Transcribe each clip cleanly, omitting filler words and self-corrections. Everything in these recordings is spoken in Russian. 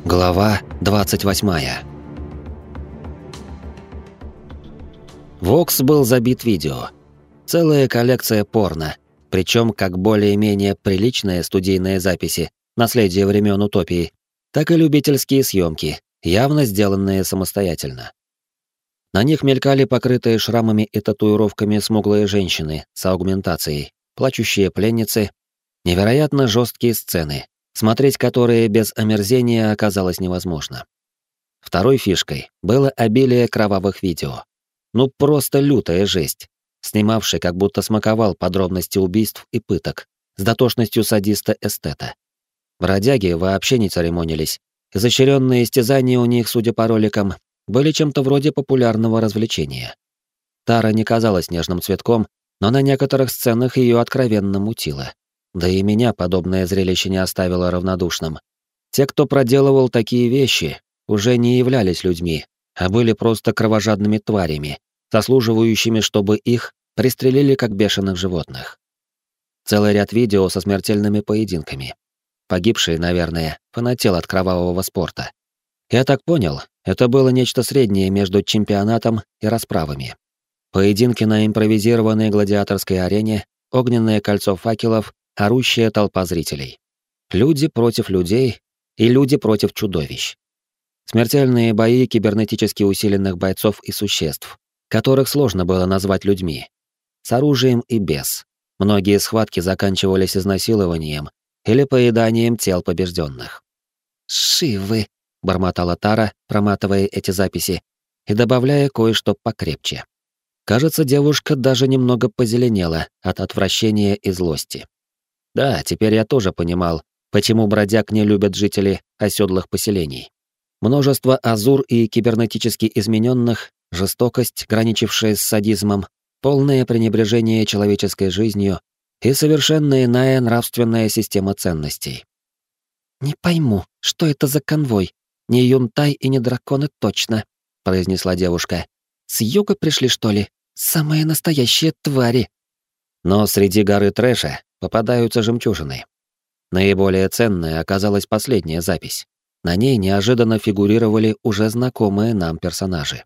Глава 28. Вокс был забит видео. Целая коллекция порно, причем как более-менее приличные студийные записи, наследие времен утопии, так и любительские съемки, явно сделанные самостоятельно. На них мелькали покрытые шрамами и татуировками смуглые женщины с аугментацией, плачущие пленницы, невероятно жесткие сцены, смотреть которые без омерзения оказалось невозможно. Второй фишкой было обилие кровавых видео. Ну просто лютая жесть. Снимавший как будто смаковал подробности убийств и пыток, с дотошностью садиста-эстета. Бродяги вообще не церемонились. Изощренные истязания у них, судя по роликам, были чем-то вроде популярного развлечения. Тара не казалась нежным цветком, но на некоторых сценах ее откровенно мутило. Да и меня подобное зрелище не оставило равнодушным. Те, кто проделывал такие вещи, уже не являлись людьми, а были просто кровожадными тварями, заслуживающими, чтобы их пристрелили как бешеных животных. Целый ряд видео со смертельными поединками. Погибший, наверное, фанател от кровавого спорта. Я так понял, это было нечто среднее между чемпионатом и расправами. Поединки на импровизированной гладиаторской арене, огненное кольцо факелов, орущая толпа зрителей. Люди против людей и люди против чудовищ. Смертельные бои кибернетически усиленных бойцов и существ, которых сложно было назвать людьми. С оружием и без. Многие схватки заканчивались изнасилованием или поеданием тел побежденных. «Шивы», — бормотала Тара, проматывая эти записи и добавляя кое-что покрепче. Кажется, девушка даже немного позеленела от отвращения и злости. Да, теперь я тоже понимал, почему бродяг не любят жители оседлых поселений. Множество азур и кибернетически измененных, жестокость, граничившая с садизмом, полное пренебрежение человеческой жизнью и совершенно иная нравственная система ценностей. «Не пойму, что это за конвой? Не юнтай и не драконы точно», — произнесла девушка. «С юга пришли, что ли? Самые настоящие твари». Но среди горы трэша попадаются жемчужины. Наиболее ценной оказалась последняя запись. На ней неожиданно фигурировали уже знакомые нам персонажи.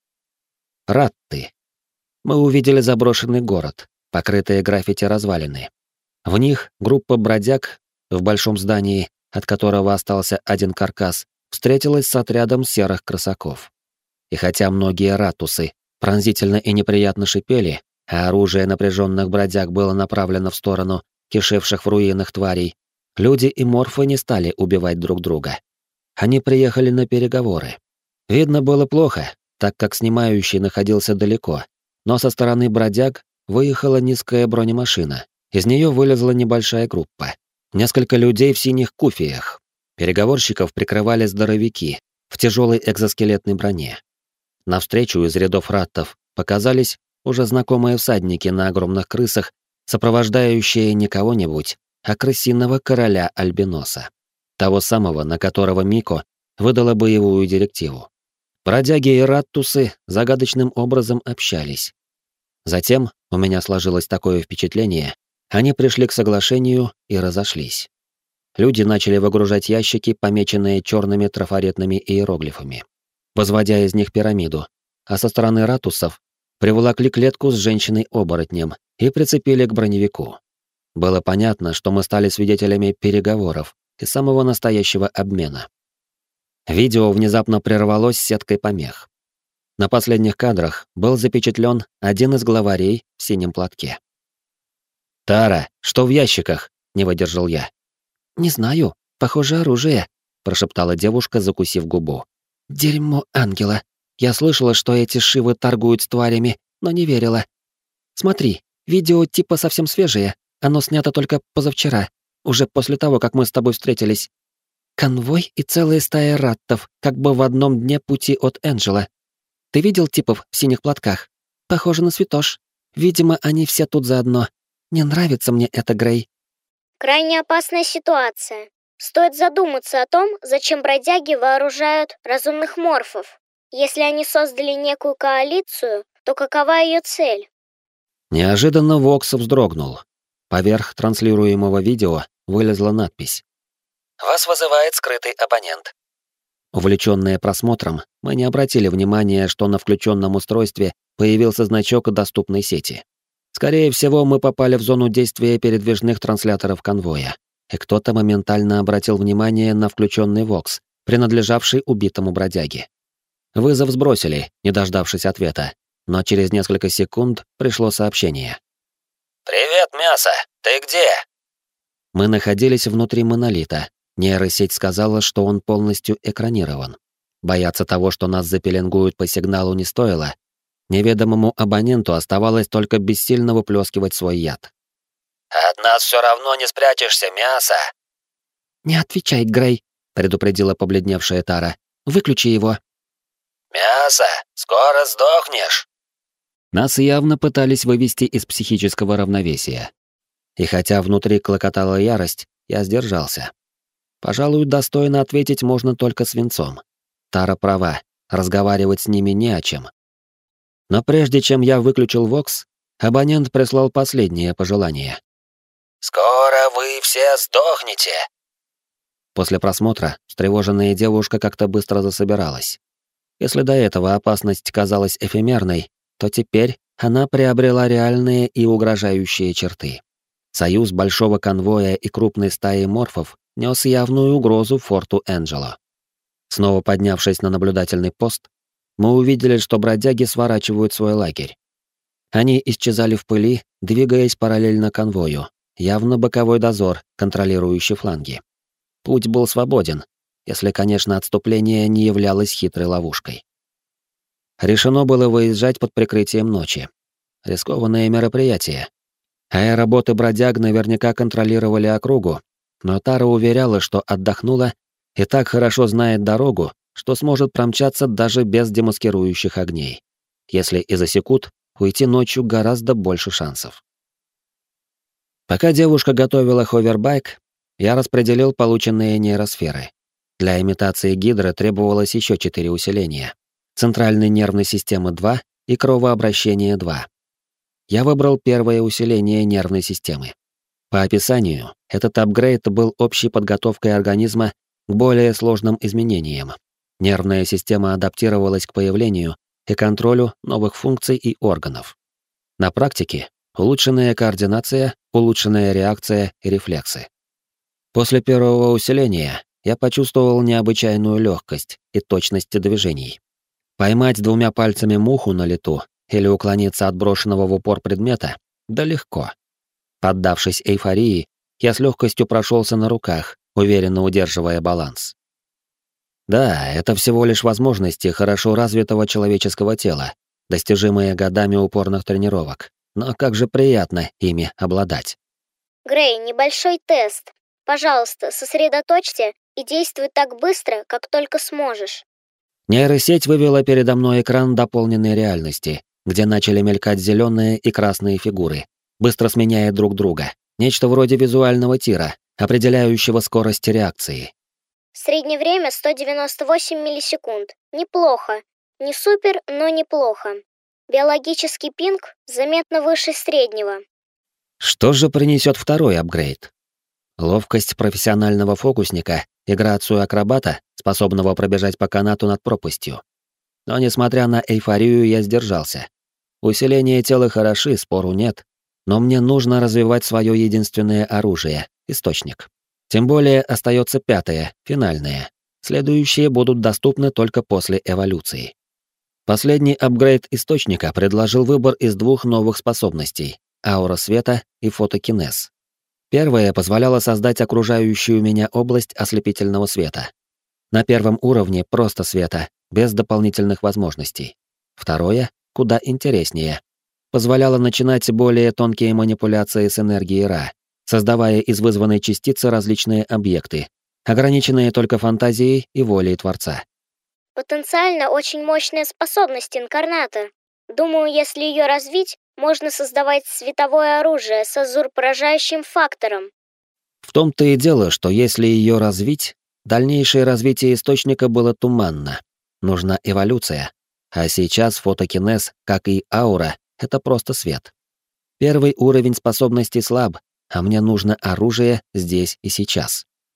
Ратты. Мы увидели заброшенный город, покрытые граффити развалины. В них группа бродяг в большом здании, от которого остался один каркас, встретилась с отрядом серых крысаков. И хотя многие ратусы пронзительно и неприятно шипели, а оружие напряженных бродяг было направлено в сторону кишевших в руинах тварей, люди и морфы не стали убивать друг друга. Они приехали на переговоры. Видно было плохо, так как снимающий находился далеко, но со стороны бродяг выехала низкая бронемашина. Из нее вылезла небольшая группа. Несколько людей в синих куфиях. Переговорщиков прикрывали здоровяки в тяжелой экзоскелетной броне. Навстречу из рядов раттов показались уже знакомые всадники на огромных крысах, сопровождающие не кого-нибудь, а крысиного короля Альбиноса. Того самого, на которого Мико выдала боевую директиву. Бродяги и раттусы загадочным образом общались. Затем, у меня сложилось такое впечатление, они пришли к соглашению и разошлись. Люди начали выгружать ящики, помеченные черными трафаретными иероглифами, возводя из них пирамиду, а со стороны ратусов приволокли клетку с женщиной-оборотнем и прицепили к броневику. Было понятно, что мы стали свидетелями переговоров и самого настоящего обмена. Видео внезапно прервалось сеткой помех. На последних кадрах был запечатлен один из главарей в синем платке. «Тара, что в ящиках?» — не выдержал я. «Не знаю, похоже, оружие», — прошептала девушка, закусив губу. «Дерьмо ангела. Я слышала, что эти шивы торгуют с тварями, но не верила. Смотри, видео типа совсем свежее, оно снято только позавчера, уже после того, как мы с тобой встретились. Конвой и целая стая раттов, как бы в одном дне пути от Энджела. Ты видел типов в синих платках? Похоже на святош. Видимо, они все тут заодно. Не нравится мне это, Грей». Крайне опасная ситуация. Стоит задуматься о том, зачем бродяги вооружают разумных морфов. Если они создали некую коалицию, то какова ее цель? Неожиданно Вокс вздрогнул. Поверх транслируемого видео вылезла надпись. «Вас вызывает скрытый абонент». Увлечённые просмотром, мы не обратили внимания, что на включённом устройстве появился значок доступной сети. Скорее всего, мы попали в зону действия передвижных трансляторов конвоя, и кто-то моментально обратил внимание на включённый Вокс, принадлежавший убитому бродяге. Вызов сбросили, не дождавшись ответа, но через несколько секунд пришло сообщение. «Привет, мясо! Ты где?» Мы находились внутри монолита. Нейросеть сказала, что он полностью экранирован. Бояться того, что нас запеленгуют по сигналу, не стоило. Неведомому абоненту оставалось только бессильно выплескивать свой яд. «От нас все равно не спрячешься, мясо!» «Не отвечай, Грей», — предупредила побледневшая Тара. «Выключи его». «Мясо, скоро сдохнешь!» Нас явно пытались вывести из психического равновесия. И хотя внутри клокотала ярость, я сдержался. Пожалуй, достойно ответить можно только свинцом. Тара права, разговаривать с ними не о чем. Но прежде чем я выключил Вокс, абонент прислал последнее пожелание. «Скоро вы все сдохнете!» После просмотра встревоженная девушка как-то быстро засобиралась. Если до этого опасность казалась эфемерной, то теперь она приобрела реальные и угрожающие черты. Союз большого конвоя и крупной стаи морфов нес явную угрозу форту Энджело. Снова поднявшись на наблюдательный пост, мы увидели, что бродяги сворачивают свой лагерь. Они исчезали в пыли, двигаясь параллельно конвою, явно боковой дозор, контролирующий фланги. Путь был свободен, если, конечно, отступление не являлось хитрой ловушкой. Решено было выезжать под прикрытием ночи. Рискованное мероприятие. Аэроботы бродяг наверняка контролировали округу, но Тара уверяла, что отдохнула и так хорошо знает дорогу, что сможет промчаться даже без демаскирующих огней. Если и засекут, уйти ночью гораздо больше шансов. Пока девушка готовила ховербайк, я распределил полученные нейросферы. Для имитации гидры требовалось еще 4 усиления. Центральной нервной системы 2 и кровообращения 2. Я выбрал первое усиление нервной системы. По описанию, этот апгрейд был общей подготовкой организма к более сложным изменениям. Нервная система адаптировалась к появлению и контролю новых функций и органов. На практике улучшенная координация, улучшенная реакция и рефлексы. После первого усиления я почувствовал необычайную легкость и точность движений. Поймать 2 пальцами муху на лету или уклониться от брошенного в упор предмета — да легко. Поддавшись эйфории, я с легкостью прошелся на руках, уверенно удерживая баланс. Да, это всего лишь возможности хорошо развитого человеческого тела, достижимые годами упорных тренировок, но как же приятно ими обладать. Грей, небольшой тест. Пожалуйста, сосредоточься и действуй так быстро, как только сможешь. Нейросеть вывела передо мной экран дополненной реальности, где начали мелькать зеленые и красные фигуры, быстро сменяя друг друга. Нечто вроде визуального тира, определяющего скорость реакции. Среднее время 198 миллисекунд. Неплохо. Не супер, но неплохо. Биологический пинг заметно выше среднего. Что же принесет второй апгрейд? Ловкость профессионального фокусника и грацию акробата, способного пробежать по канату над пропастью. Но несмотря на эйфорию, я сдержался. Усиление тела хороши, спору нет, но мне нужно развивать свое единственное оружие — источник. Тем более остается 5-е, финальное. Следующие будут доступны только после эволюции. Последний апгрейд источника предложил выбор из 2 новых способностей — аура света и фотокинез. Первая позволяла создать окружающую меня область ослепительного света. На первом уровне просто света, без дополнительных возможностей. Второе, куда интереснее, позволяло начинать более тонкие манипуляции с энергией Ра, создавая из вызванной частицы различные объекты, ограниченные только фантазией и волей Творца. Потенциально очень мощная способность инкарната. Думаю, если ее развить, можно создавать световое оружие с азур-поражающим фактором. В том-то и дело, что если ее развить, дальнейшее развитие источника было туманно. Нужна эволюция. А сейчас фотокинез, как и аура, это просто свет. Первый уровень способностей слаб, а мне нужно оружие здесь и сейчас.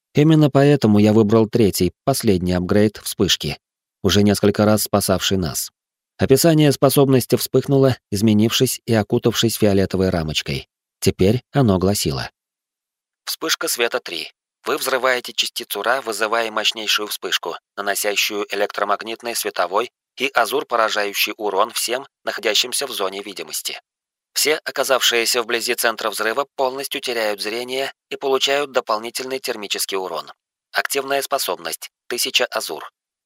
Именно поэтому я выбрал третий, последний апгрейд вспышки, уже несколько раз спасавший нас. Описание способности вспыхнуло, изменившись и окутавшись фиолетовой рамочкой. Теперь оно гласило: Вспышка света 3. Вы взрываете частицу Ра, вызывая мощнейшую вспышку, наносящую электромагнитный, световой и азур, поражающий урон всем, находящимся в зоне видимости. Все, оказавшиеся вблизи центра взрыва, полностью теряют зрение и получают дополнительный термический урон. Активная способность 1000 азур.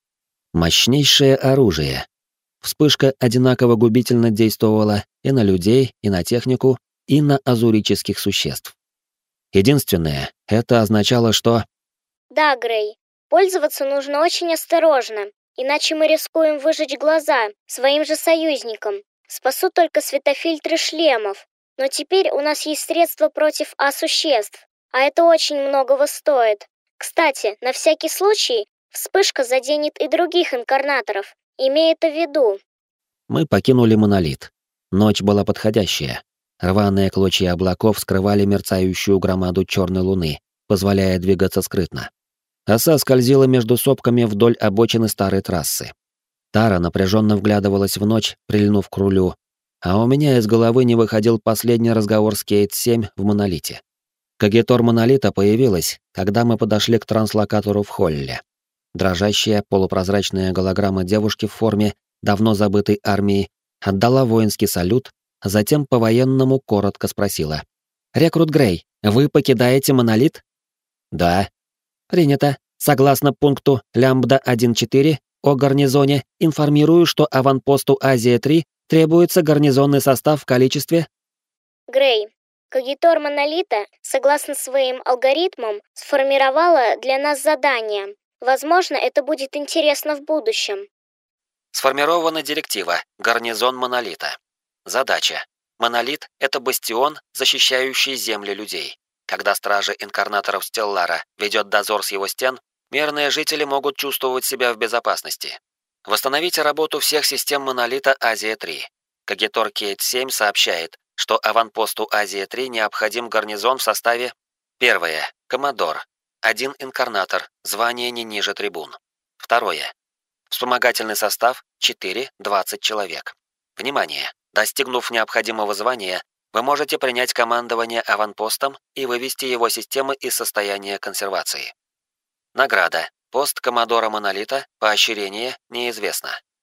мощнейшее оружие. Вспышка одинаково губительно действовала и на людей, и на технику, и на азурических существ. Единственное, это означало, что... Да, Грей, пользоваться нужно очень осторожно, иначе мы рискуем выжечь глаза своим же союзникам. Спасут только светофильтры шлемов, но теперь у нас есть средства против А-существ, а это очень многого стоит. Кстати, на всякий случай, вспышка заденет и других инкарнаторов, имей это в виду. Мы покинули монолит. Ночь была подходящая. Рваные клочья облаков скрывали мерцающую громаду черной луны, позволяя двигаться скрытно. Оса скользила между сопками вдоль обочины старой трассы. Тара напряженно вглядывалась в ночь, прильнув к рулю, а у меня из головы не выходил последний разговор с Кейт-7 в монолите. Кагитор монолита появилась, когда мы подошли к транслокатору в холле. Дрожащая полупрозрачная голограмма девушки в форме давно забытой армии отдала воинский салют, а затем по-военному коротко спросила: «Рекрут Грей, вы покидаете монолит?» «Да». «Принято. Согласно пункту Лямбда-1.4 о гарнизоне, информирую, что аванпосту Азия-3 требуется гарнизонный состав в количестве...» Грей, Когитор Монолита, согласно своим алгоритмам, сформировала для нас задание. Возможно, это будет интересно в будущем. Сформирована директива «Гарнизон Монолита». Задача. Монолит — это бастион, защищающий земли людей. Когда стражи инкарнаторов Стеллара ведет дозор с его стен, мирные жители могут чувствовать себя в безопасности. Восстановите работу всех систем Монолита Азия-3. Кагитор Кейт-7 сообщает, что аванпосту Азия-3 необходим гарнизон в составе: первое. Коммодор. 1 инкарнатор, звание не ниже трибун. Второе. Вспомогательный состав 4-20 человек. Внимание! Достигнув необходимого звания, вы можете принять командование аванпостом и вывести его системы из состояния консервации. Награда. Пост Коммодора Монолита. Поощрение неизвестно.